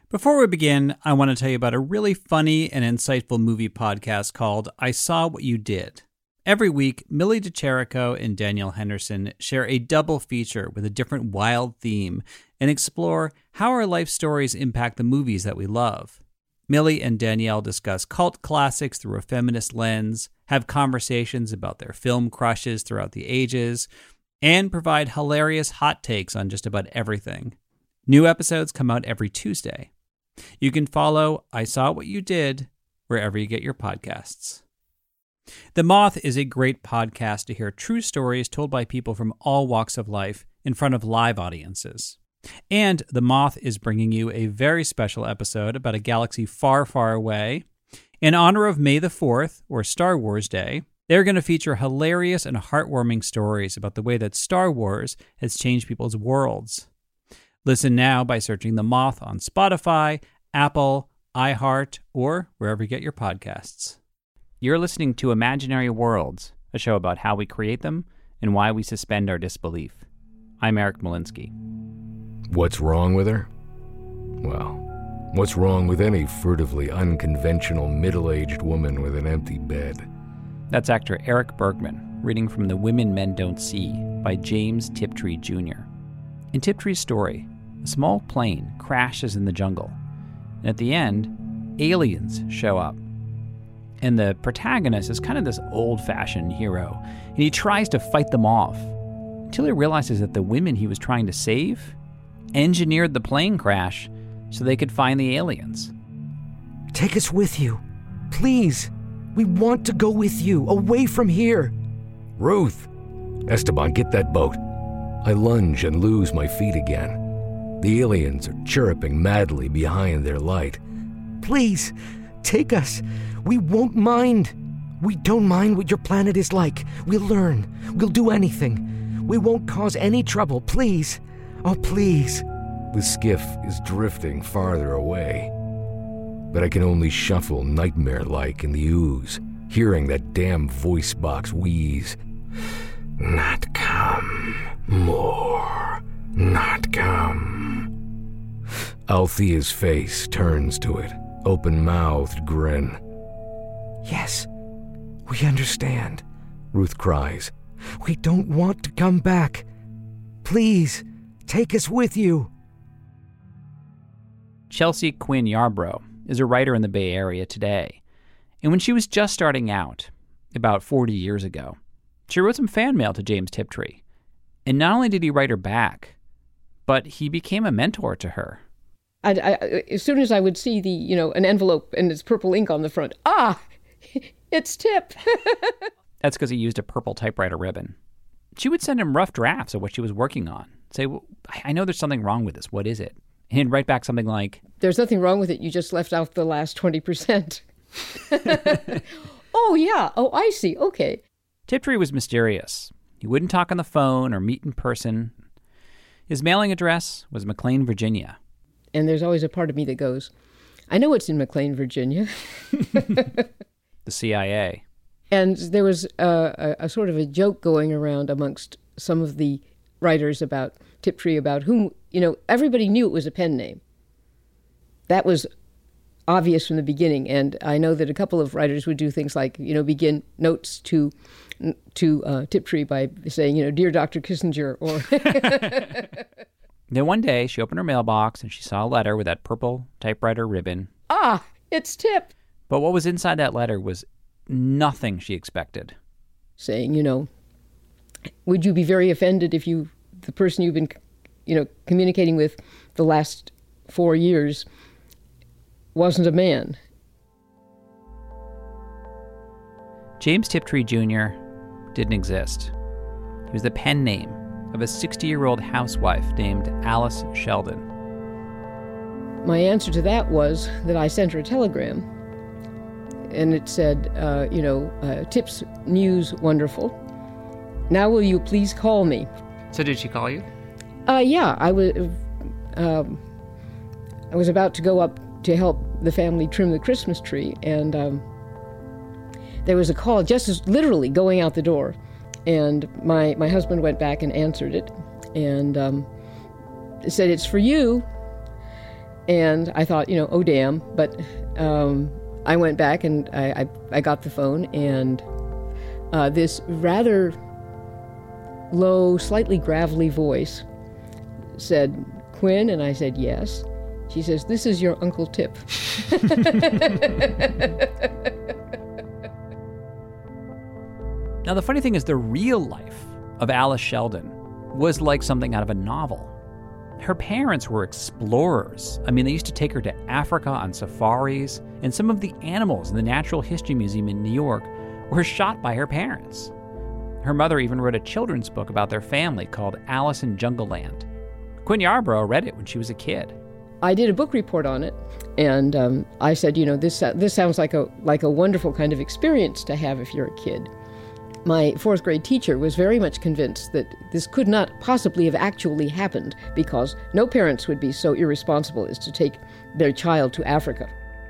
Before we begin, I want to tell you about a really funny and insightful movie podcast called I Saw What You Did. Every week, Millie DeCherico and Danielle Henderson share a double feature with a different wild theme and explore how our life stories impact the movies that we love. Millie and Danielle discuss cult classics through a feminist lens, have conversations about their film crushes throughout the ages, and provide hilarious hot takes on just about everything. New episodes come out every Tuesday. You can follow I Saw What You Did wherever you get your podcasts. The Moth is a great podcast to hear true stories told by people from all walks of life in front of live audiences. And The Moth is bringing you a very special episode about a galaxy far, far away. In honor of May the 4th, or Star Wars Day, they're going to feature hilarious and heartwarming stories about the way that Star Wars has changed people's worlds. Listen now by searching The Moth on Spotify, Apple, iHeart, or wherever you get your podcasts. You're listening to Imaginary Worlds, a show about how we create them and why we suspend our disbelief. I'm Eric Molinsky. What's wrong with her? Well, what's wrong with any furtively unconventional middle-aged woman with an empty bed? That's actor Eric Bergman, reading from The Women Men Don't See by James Tiptree Jr. In Tiptree's story, a small plane crashes in the jungle, and at the end, aliens show up. And the protagonist is kind of this old-fashioned hero, and he tries to fight them off, until he realizes that the women he was trying to save engineered the plane crash so they could find the aliens. Take us with you. Please. We want to go with you, away from here. Ruth! Esteban, get that boat. I lunge and lose my feet again. The aliens are chirruping madly behind their light. Please, take us. We won't mind. We don't mind what your planet is like. We'll learn. We'll do anything. We won't cause any trouble, please. Oh, please. The skiff is drifting farther away, but I can only shuffle nightmare-like in the ooze, hearing that damn voice box wheeze. Not come. More. Not come. Althea's face turns to it, open-mouthed grin. Yes, we understand, Ruth cries. We don't want to come back. Please, take us with you. Chelsea Quinn Yarbrough is a writer in the Bay Area today. And when she was just starting out, about 40 years ago, she wrote some fan mail to James Tiptree. And not only did he write her back, but he became a mentor to her. As soon as I would see an envelope and it's purple ink on the front, it's Tip. That's because he used a purple typewriter ribbon. She would send him rough drafts of what she was working on. Say, well, I know there's something wrong with this. What is it? And he'd write back something like, there's nothing wrong with it. You just left out the last 20%. Oh, yeah. Oh, I see. Okay. Tiptree was mysterious. He wouldn't talk on the phone or meet in person. His mailing address was McLean, Virginia. And there's always a part of me that goes, I know it's in McLean, Virginia. The CIA. And there was a sort of a joke going around amongst some of the writers about Tiptree, about whom, everybody knew it was a pen name. That was obvious from the beginning. And I know that a couple of writers would do things like, begin notes to Tiptree by saying, Dear Dr. Kissinger, or... Then one day, she opened her mailbox and she saw a letter with that purple typewriter ribbon. It's Tip. But what was inside that letter was nothing she expected. Saying, would you be very offended if the person you've been, communicating with the last 4 years wasn't a man? James Tiptree Jr. didn't exist. He was the pen name of a 60-year-old housewife named Alice Sheldon. My answer to that was that I sent her a telegram, and it said, Tip's news wonderful. Now will you please call me? So did she call you? Yeah, I was about to go up to help the family trim the Christmas tree, and there was a call just as literally going out the door. And my husband went back and answered it and said, it's for you. And I thought, oh damn, but I went back and I got the phone, and this rather low, slightly gravelly voice said, "Quinn?" And I said, "Yes." She says, "This is your Uncle Tip." Now, the funny thing is, the real life of Alice Sheldon was like something out of a novel. Her parents were explorers. I mean, they used to take her to Africa on safaris, and some of the animals in the Natural History Museum in New York were shot by her parents. Her mother even wrote a children's book about their family called Alice in Jungle Land. Quinn Yarbrough read it when she was a kid. I did a book report on it, and I said, this sounds like a wonderful kind of experience to have if you're a kid. My fourth grade teacher was very much convinced that this could not possibly have actually happened because no parents would be so irresponsible as to take their child to Africa.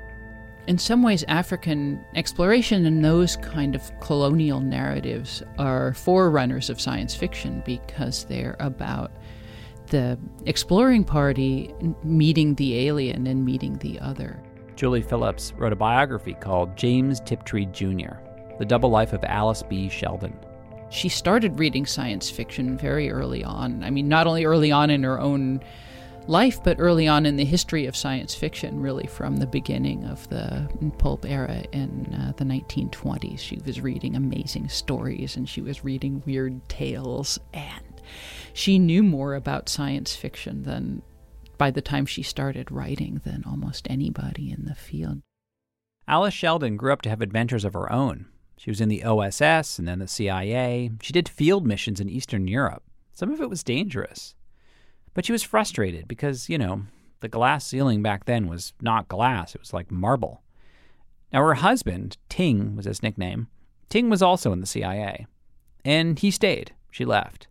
In some ways, African exploration and those kind of colonial narratives are forerunners of science fiction because they're about the exploring party meeting the alien and meeting the other. Julie Phillips wrote a biography called James Tiptree Jr., The Double Life of Alice B. Sheldon. She started reading science fiction very early on. I mean, not only early on in her own life, but early on in the history of science fiction, really from the beginning of the pulp era in the 1920s. She was reading amazing stories and she was reading weird tales, and she knew more about science fiction than, by the time she started writing, than almost anybody in the field. Alice Sheldon grew up to have adventures of her own. She was in the OSS and then the CIA. She did field missions in Eastern Europe. Some of it was dangerous. But she was frustrated because, the glass ceiling back then was not glass. It was like marble. Now, her husband, Ting was his nickname. Ting was also in the CIA. And he stayed. She left.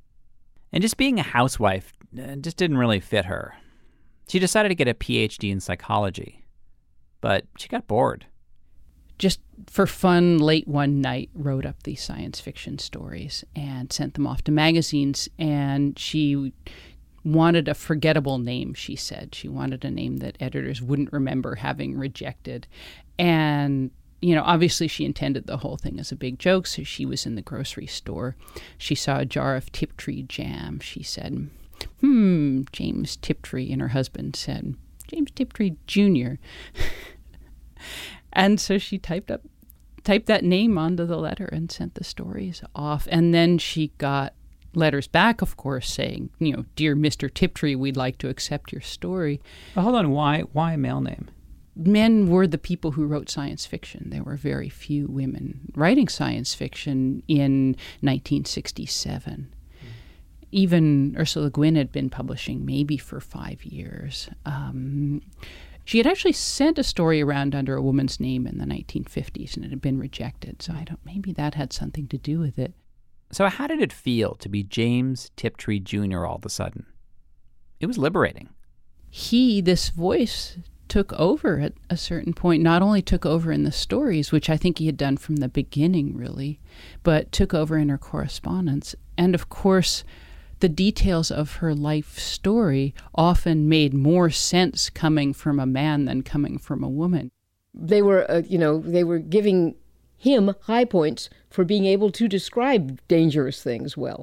And just being a housewife just didn't really fit her. She decided to get a PhD in psychology. But she got bored. Just for fun, late one night, wrote up these science fiction stories and sent them off to magazines. And she wanted a forgettable name, she said. She wanted a name that editors wouldn't remember having rejected. And, obviously she intended the whole thing as a big joke. So she was in the grocery store. She saw a jar of Tiptree jam. She said, James Tiptree. And her husband said, James Tiptree Jr. And so she typed that name onto the letter and sent the stories off. And then she got letters back, of course, saying, "Dear Mr. Tiptree, we'd like to accept your story." But hold on, why a male name? Men were the people who wrote science fiction. There were very few women writing science fiction in 1967. Even Ursula Guin had been publishing maybe for 5 years. She had actually sent a story around under a woman's name in the 1950s, and it had been rejected. So maybe that had something to do with it. So how did it feel to be James Tiptree Jr. all of a sudden? It was liberating. This voice took over at a certain point, not only took over in the stories, which I think he had done from the beginning, really, but took over in her correspondence. And of course, the details of her life story often made more sense coming from a man than coming from a woman. They were, they were giving him high points for being able to describe dangerous things well.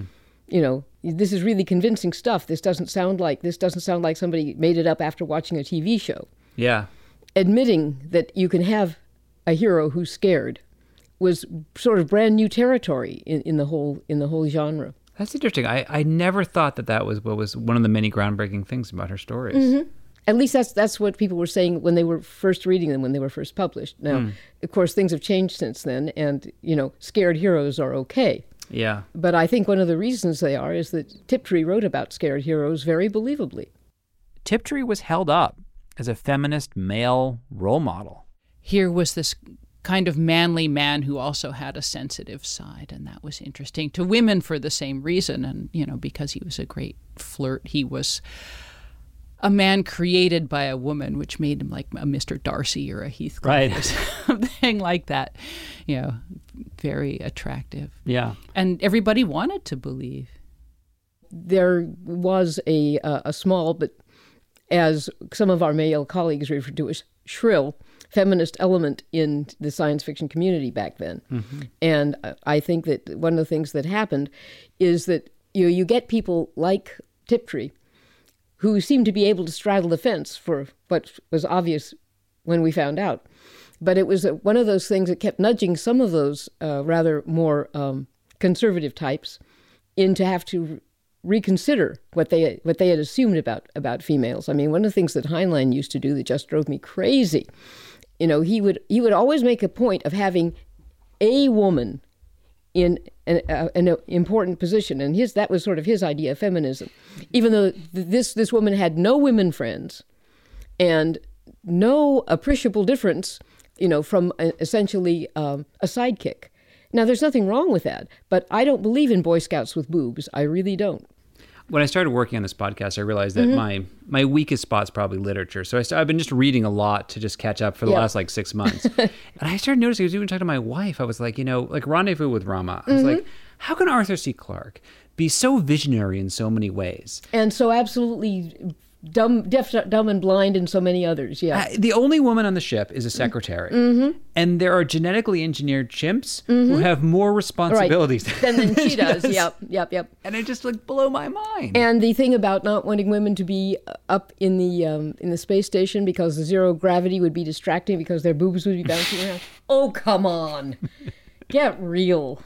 This is really convincing stuff. This doesn't sound like somebody made it up after watching a TV show. Yeah. Admitting that you can have a hero who's scared was sort of brand new territory in the whole genre. That's interesting. I never thought that was what was one of the many groundbreaking things about her stories. Mm-hmm. At least that's what people were saying when they were first reading them, when they were first published. Now, of course, things have changed since then, and, scared heroes are okay. Yeah. But I think one of the reasons they are is that Tiptree wrote about scared heroes very believably. Tiptree was held up as a feminist male role model. Here was this kind of manly man who also had a sensitive side, and that was interesting to women for the same reason. And, because he was a great flirt, he was a man created by a woman, which made him like a Mr. Darcy or a Heathcliff, right, or something like that. Very attractive. Yeah. And everybody wanted to believe. There was a small but as some of our male colleagues referred to as shrill, feminist element in the science fiction community back then. Mm-hmm. And I think that one of the things that happened is that you get people like Tiptree who seemed to be able to straddle the fence for what was obvious when we found out. But it was one of those things that kept nudging some of those rather more conservative types into have to reconsider what they had assumed about females. I mean, one of the things that Heinlein used to do that just drove me crazy, he would always make a point of having a woman in an important position, and that was sort of his idea of feminism. Even though this woman had no women friends, and no appreciable difference, from essentially a sidekick. Now, there's nothing wrong with that, but I don't believe in Boy Scouts with boobs. I really don't. When I started working on this podcast, I realized that my weakest spot's probably literature. So I've been just reading a lot to just catch up for the last 6 months. And I started noticing, I was even talking to my wife, I was like, like Rendezvous with Rama. I was like, how can Arthur C. Clarke be so visionary in so many ways? And so absolutely deaf, dumb, and blind, and so many others. Yeah. The only woman on the ship is a secretary, and there are genetically engineered chimps who have more responsibilities than she does. Yep. And it just blew my mind. And the thing about not wanting women to be up in the space station because the zero gravity would be distracting because their boobs would be bouncing around. Oh, come on, get real.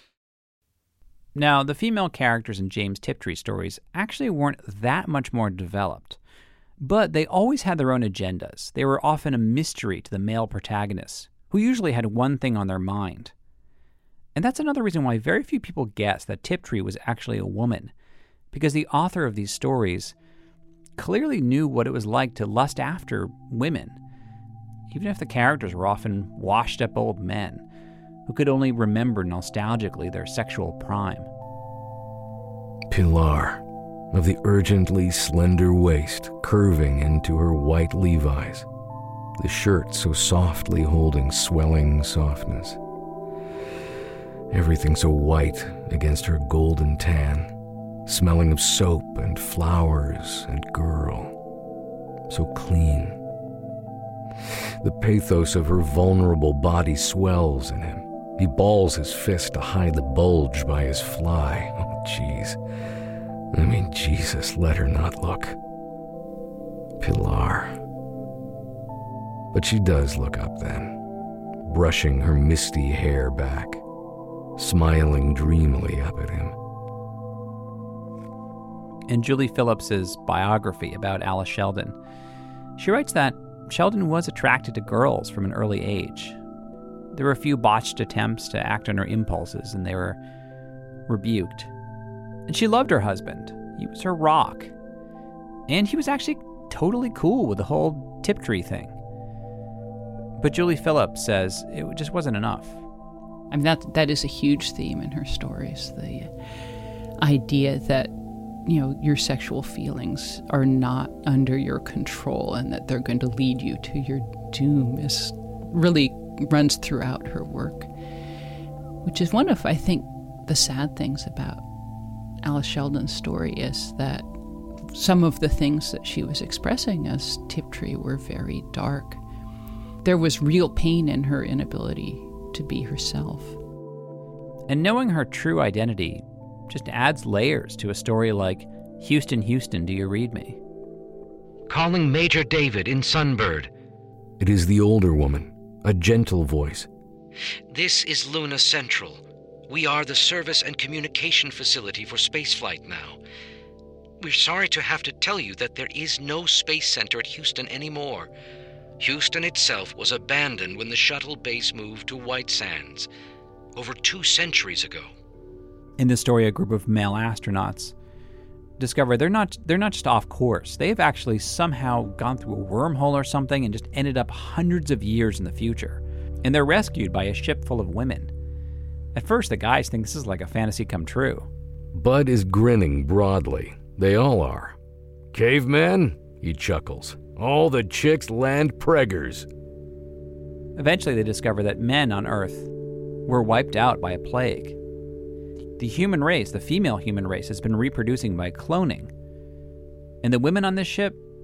Now, the female characters in James Tiptree stories actually weren't that much more developed, but they always had their own agendas. They were often a mystery to the male protagonists, who usually had one thing on their mind. And that's another reason why very few people guess that Tiptree was actually a woman, because the author of these stories clearly knew what it was like to lust after women, even if the characters were often washed-up old men who could only remember nostalgically their sexual prime. Pilar, of the urgently slender waist curving into her white Levi's, the shirt so softly holding swelling softness. Everything so white against her golden tan, smelling of soap and flowers and girl, so clean. The pathos of her vulnerable body swells in him. He balls his fist to hide the bulge by his fly. Oh, jeez. I mean, Jesus, let her not look. Pilar. But she does look up then, brushing her misty hair back, smiling dreamily up at him. In Julie Phillips's biography about Alice Sheldon, she writes that Sheldon was attracted to girls from an early age. There were a few botched attempts to act on her impulses, and they were rebuked. And she loved her husband. He was her rock. And he was actually totally cool with the whole Tiptree thing. But Julie Phillips says it just wasn't enough. I mean, that is a huge theme in her stories. The idea that, your sexual feelings are not under your control and that they're going to lead you to your doom is really runs throughout her work, which is one of, I think, the sad things about Alice Sheldon's story is that some of the things that she was expressing as Tiptree were very dark. There was real pain in her inability to be herself. And knowing her true identity just adds layers to a story like, Houston, Houston, do you read me? Calling Major David in Sunbird. It is the older woman, a gentle voice. This is Luna Central. We are the service and communication facility for spaceflight now. We're sorry to have to tell you that there is no space center at Houston anymore. Houston itself was abandoned when the shuttle base moved to White Sands, over 2 centuries ago. In this story, a group of male astronauts discover they're not just off course. They've actually somehow gone through a wormhole or something and just ended up hundreds of years in the future. And they're rescued by a ship full of women. At first, the guys think this is like a fantasy come true. Bud is grinning broadly. They all are. Cavemen? He chuckles. All the chicks land preggers. Eventually, they discover that men on Earth were wiped out by a plague. The human race, the female human race, has been reproducing by cloning. And the women on this ship,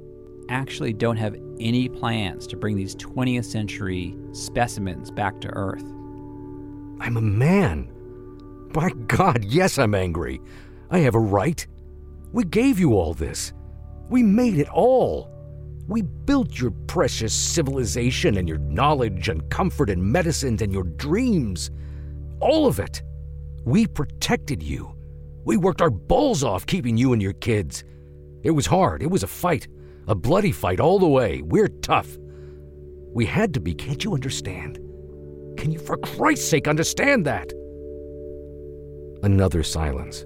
actually don't have any plans to bring these 20th century specimens back to Earth. I'm a man. By God, yes, I'm angry. I have a right. We gave you all this. We made it all. We built your precious civilization and your knowledge and comfort and medicines and your dreams. All of it. We protected you. We worked our balls off keeping you and your kids. It was hard. It was a fight. A bloody fight all the way. We're tough. We had to be. Can't you understand? Can you, for Christ's sake, understand that? Another silence.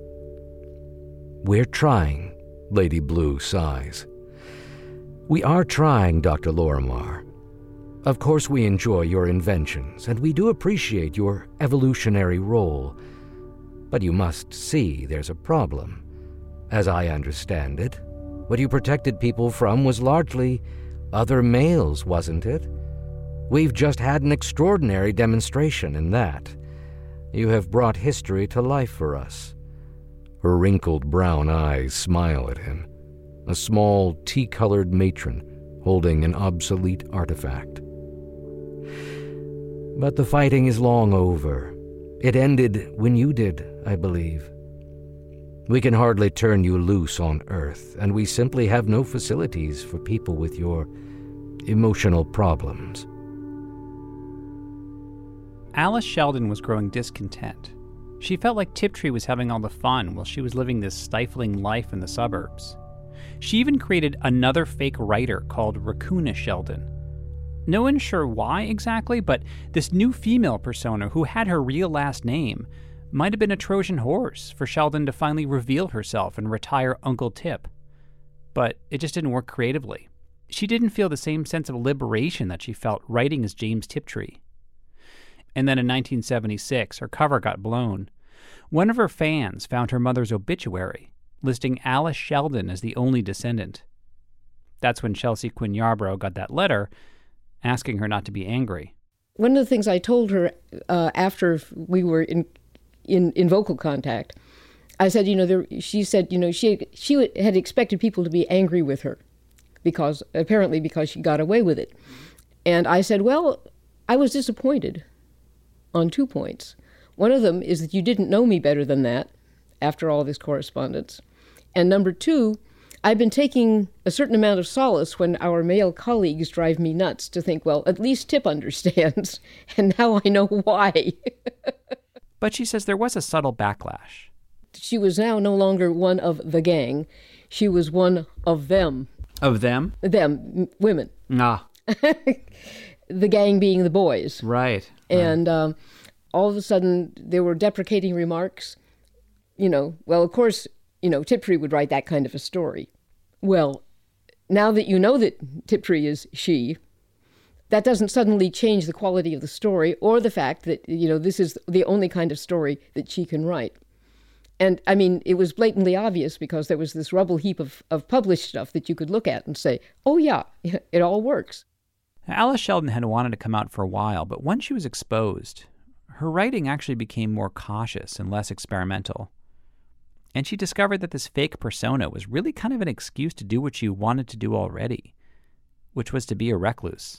We're trying, Lady Blue sighs. We are trying, Dr. Lorimar. Of course we enjoy your inventions, and we do appreciate your evolutionary role. But you must see there's a problem. As I understand it, what you protected people from was largely other males, wasn't it? We've just had an extraordinary demonstration in that. You have brought history to life for us. Her wrinkled brown eyes smile at him. A small, tea-colored matron holding an obsolete artifact. But the fighting is long over. It ended when you did, I believe. We can hardly turn you loose on Earth, and we simply have no facilities for people with your emotional problems. Alice Sheldon was growing discontent. She felt like Tiptree was having all the fun while she was living this stifling life in the suburbs. She even created another fake writer called Raccoona Sheldon. No one's sure why exactly, but this new female persona who had her real last name might have been a Trojan horse for Sheldon to finally reveal herself and retire Uncle Tip. But it just didn't work creatively. She didn't feel the same sense of liberation that she felt writing as James Tiptree. And then in 1976, her cover got blown. One of her fans found her mother's obituary, listing Alice Sheldon as the only descendant. That's when Chelsea Quinn Yarbrough got that letter asking her not to be angry. One of the things I told her after we were in vocal contact, I said, she said, she had expected people to be angry with her because she got away with it. And I said, well, I was disappointed on 2 points. One of them is that you didn't know me better than that after all this correspondence. And number 2, I've been taking a certain amount of solace when our male colleagues drive me nuts to think, well, at least Tip understands, and now I know why. But she says there was a subtle backlash. She was now no longer one of the gang. She was one of them. Of them? Them, women. Ah. The gang being the boys. Right. And all of a sudden, there were deprecating remarks. Well, of course, Tiptree would write that kind of a story. Well, now that you know that Tiptree is she, that doesn't suddenly change the quality of the story or the fact that, this is the only kind of story that she can write. And, it was blatantly obvious because there was this rubble heap of published stuff that you could look at and say, oh, yeah, it all works. Alice Sheldon had wanted to come out for a while, but once she was exposed, her writing actually became more cautious and less experimental. And she discovered that this fake persona was really kind of an excuse to do what she wanted to do already, which was to be a recluse.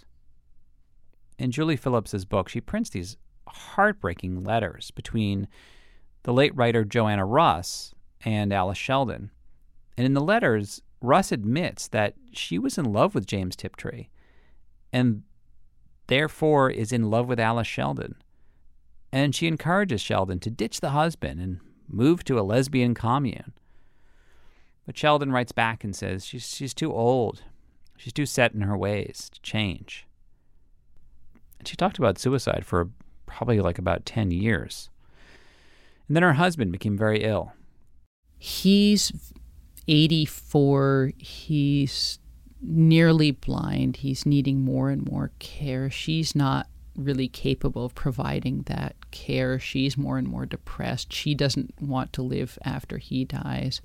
In Julie Phillips' book, she prints these heartbreaking letters between the late writer Joanna Russ and Alice Sheldon. And in the letters, Russ admits that she was in love with James Tiptree and therefore is in love with Alice Sheldon. And she encourages Sheldon to ditch the husband and move to a lesbian commune. But Sheldon writes back and says she's too old. She's too set in her ways to change. And she talked about suicide for probably about 10 years. And then her husband became very ill. He's 84. He's nearly blind. He's needing more and more care. She's not really capable of providing that care. She's more and more depressed. She doesn't want to live after he dies.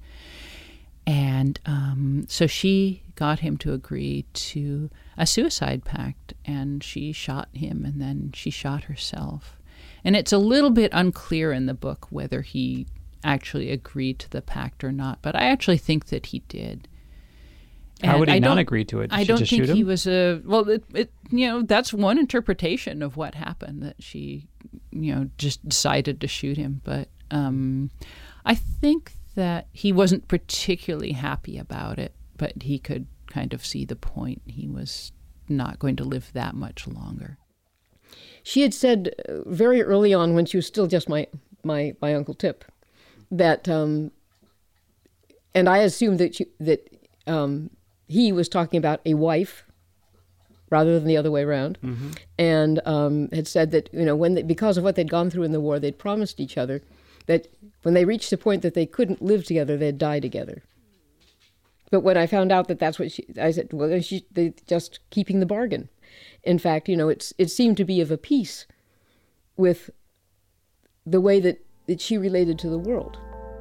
And so she got him to agree to a suicide pact, and she shot him, and then she shot herself. And it's a little bit unclear in the book whether he actually agreed to the pact or not, but I actually think that he did. How would he not agree to it? Did I she don't just think shoot him? he was that's one interpretation of what happened, that she, just decided to shoot him. But I think that he wasn't particularly happy about it, but he could kind of see the point. He was not going to live that much longer. She had said very early on, when she was still just my Uncle Tip, that, and I assumed that he was talking about a wife rather than the other way around, and had said that because of what they'd gone through in the war, they'd promised each other that when they reached the point that they couldn't live together, they'd die together. But when I found out that that's what I said, well, they just keeping the bargain. In fact, it seemed to be of a piece with the way that she related to the world.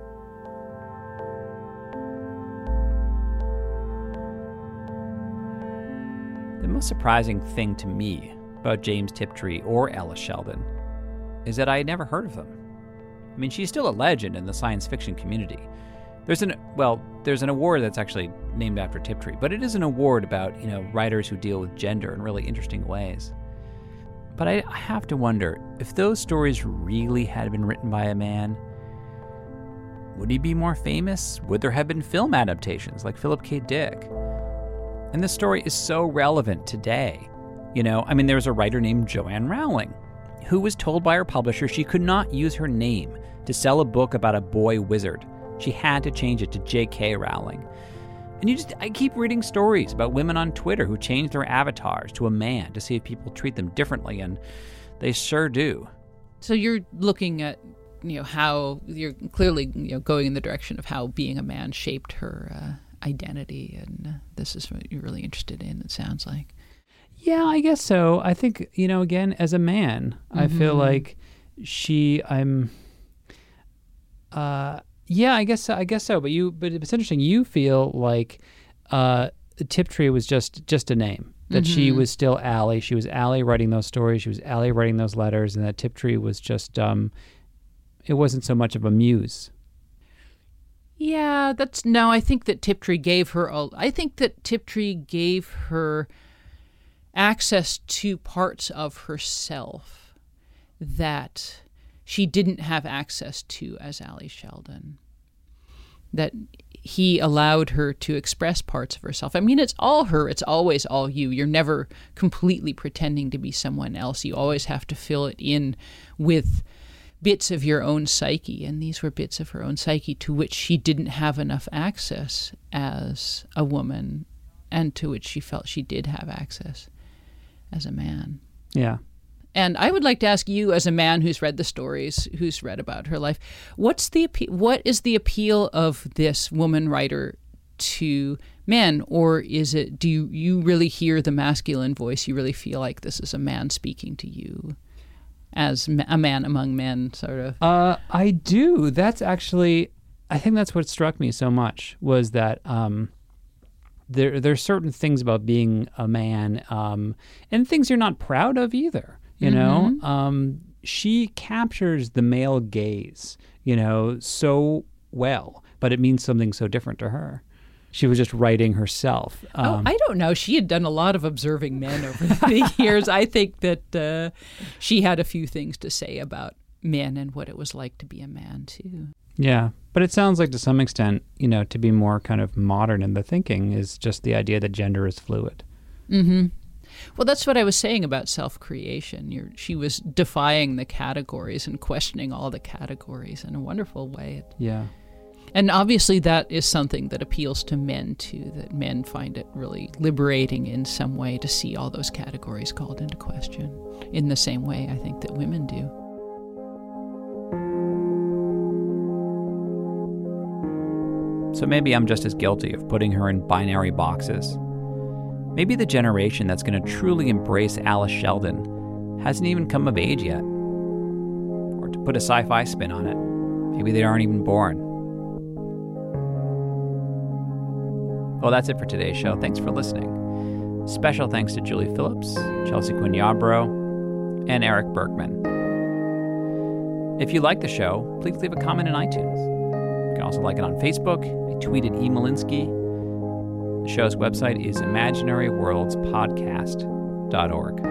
The most surprising thing to me about James Tiptree or Ella Sheldon is that I had never heard of them. I mean, she's still a legend in the science fiction community. There's an award that's actually named after Tiptree, but it is an award about, writers who deal with gender in really interesting ways. But I have to wonder, if those stories really had been written by a man, would he be more famous? Would there have been film adaptations like Philip K. Dick? And this story is so relevant today. There was a writer named Joanne Rowling who was told by her publisher she could not use her name to sell a book about a boy wizard. She had to change it to J.K. Rowling. And I keep reading stories about women on Twitter who change their avatars to a man to see if people treat them differently, and they sure do. So you're looking at, how you're clearly, going in the direction of how being a man shaped her identity, and this is what you're really interested in, it sounds like. Yeah, I guess so. I think, again, as a man, I feel like yeah, I guess so. But it's interesting. You feel like Tiptree was just a name. That she was still Allie. She was Allie writing those stories. She was Allie writing those letters, and that Tiptree was just it wasn't so much of a muse. Yeah, I think that Tiptree gave her access to parts of herself that she didn't have access to as Allie Sheldon. That he allowed her to express parts of herself. I mean, it's all her. It's always all you. You're never completely pretending to be someone else. You always have to fill it in with bits of your own psyche. And these were bits of her own psyche to which she didn't have enough access as a woman, and to which she felt she did have access as a man. Yeah. And I would like to ask you, as a man who's read the stories, who's read about her life, what is the appeal of this woman writer to men? Or do you really hear the masculine voice? You really feel like this is a man speaking to you as a man among men, sort of? I do. That's actually, I think that's what struck me so much, was that there's certain things about being a man, and things you're not proud of either. She captures the male gaze, so well, but it means something so different to her. She was just writing herself. I don't know. She had done a lot of observing men over the years. I think that she had a few things to say about men and what it was like to be a man, too. Yeah, but it sounds like to some extent, to be more kind of modern in the thinking is just the idea that gender is fluid. Mm-hmm. Well, that's what I was saying about self-creation. She was defying the categories and questioning all the categories in a wonderful way. Yeah. And obviously that is something that appeals to men, too, that men find it really liberating in some way to see all those categories called into question in the same way I think that women do. So maybe I'm just as guilty of putting her in binary boxes. Maybe the generation that's going to truly embrace Alice Sheldon hasn't even come of age yet. Or to put a sci-fi spin on it, maybe they aren't even born. Well, that's it for today's show. Thanks for listening. Special thanks to Julie Phillips, Chelsea Quinn Yarbrough, and Eric Bergman. If you like the show, please leave a comment in iTunes. You can also like it on Facebook. I tweeted E. Malinsky. The show's website is imaginaryworldspodcast.org.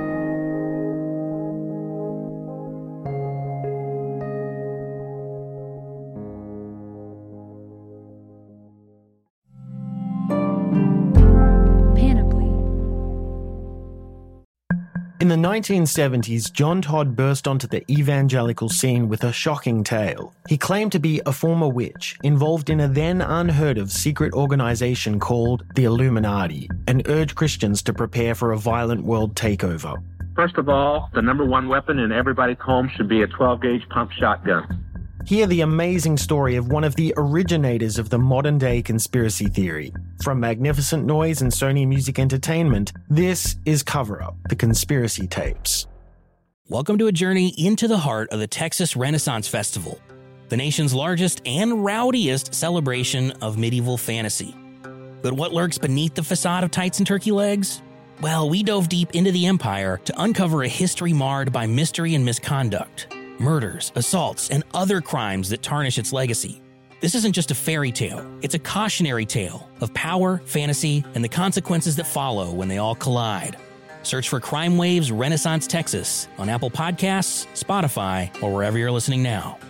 In the 1970s, John Todd burst onto the evangelical scene with a shocking tale. He claimed to be a former witch, involved in a then unheard-of secret organization called the Illuminati, and urged Christians to prepare for a violent world takeover. First of all, the number one weapon in everybody's home should be a 12-gauge pump shotgun. Hear the amazing story of one of the originators of the modern-day conspiracy theory. From Magnificent Noise and Sony Music Entertainment, this is Cover Up, the Conspiracy Tapes. Welcome to a journey into the heart of the Texas Renaissance Festival, the nation's largest and rowdiest celebration of medieval fantasy. But what lurks beneath the facade of tights and turkey legs? Well, we dove deep into the empire to uncover a history marred by mystery and misconduct, murders, assaults, and other crimes that tarnish its legacy. This isn't just a fairy tale, it's a cautionary tale of power, fantasy, and the consequences that follow when they all collide. Search for Crime Waves Renaissance Texas on Apple Podcasts, Spotify, or wherever you're listening now.